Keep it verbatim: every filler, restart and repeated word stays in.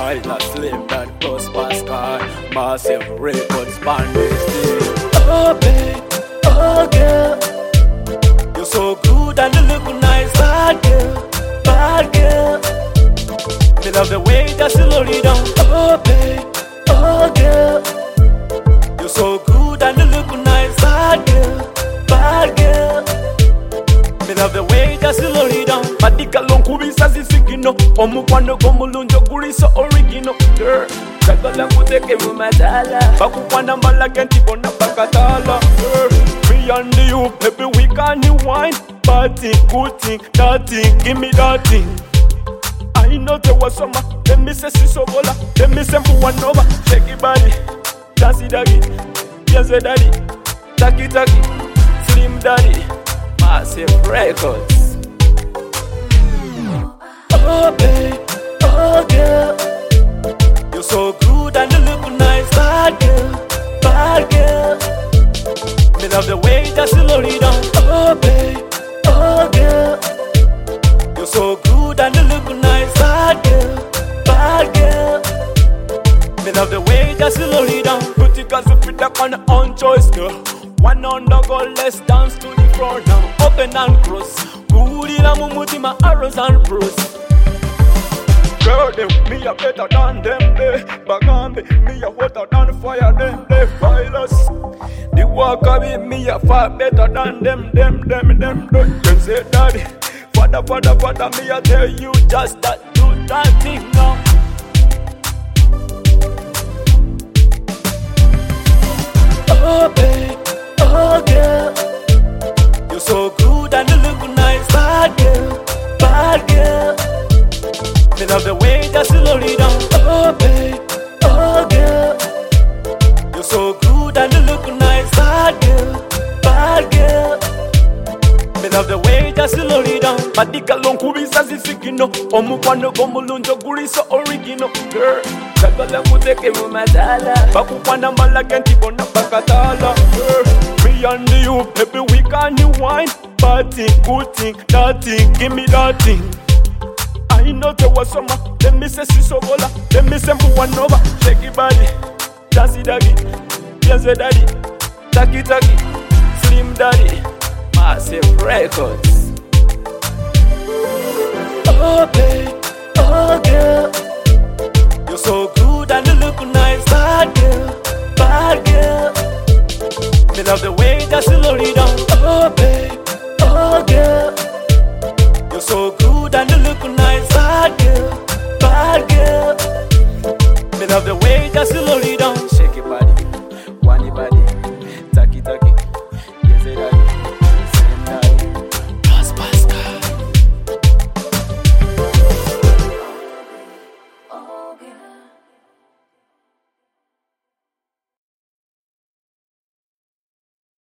Tyler, Slim, and Plus Pascal, Massive Records, Bandits. Oh babe, oh girl, you're so good and you look nice, bad girl, bad girl. Me love the way that you load it down. Oh babe, oh girl, you're so good and you look nice, bad girl, bad girl. Me love the way that you load it down. Madika lonkubisa zisigino, omukwano gomulunjo guriso original. Girl, sagala kuteke mumatala, bakukwana mbala kenti bona bakatala. Girl, me and you, baby we can wine, party, good thing, that thing, give me that thing. I know there was summer, let me say sisobola, let me say muwanova. Shake it body, dance it doggy, yes daddy, taki taki, slim daddy, Massive Records. Oh babe, oh girl, you're so good and you look nice, bad girl, bad girl. Me love the way that you load it down. Oh babe, oh girl, you're so good and you look nice, bad girl, bad girl. Me love the way that you load it down. Pretty girls who fit up on their own choice, girl. One on the go, let's dance to the floor now. Open and cross, good in a mumuti, my arrows and pros. Girl, them, me a better than them, they Bagambi, me a hotter than fire, them, they pilots. The walk of it, me a far better than them, them, them, them, them. Them say daddy, father, father, father, me a tell you just that, do that thing now. Oh babe, oh girl, you're so good and you look nice, bad girl, bad girl. Me love the way that you load it down. Oh babe, oh girl, you're so good and you look nice, bad girl, bad girl. Me love the way that you load it down. Madika lonkubisa zisigino, omukwano gomulunjo guriso original. Girl, sagala kuteke mumatala, bakukwana mbala kenti bona bakatala. Girl, me and you, baby we can wine, party, good thing, that thing, give me that thing. I know there was summer, let me say sisobola, let me say muwanova. Shake it body, dance it doggy, yes daddy, taki taki, slim daddy, Massive Records. Oh babe, oh girl, you're so good and you look nice, bad girl, bad girl. Me love the way that you load it down. Oh babe, oh girl, you're so good and you look nice, bad girl, bad girl. Me love the way that you load it down.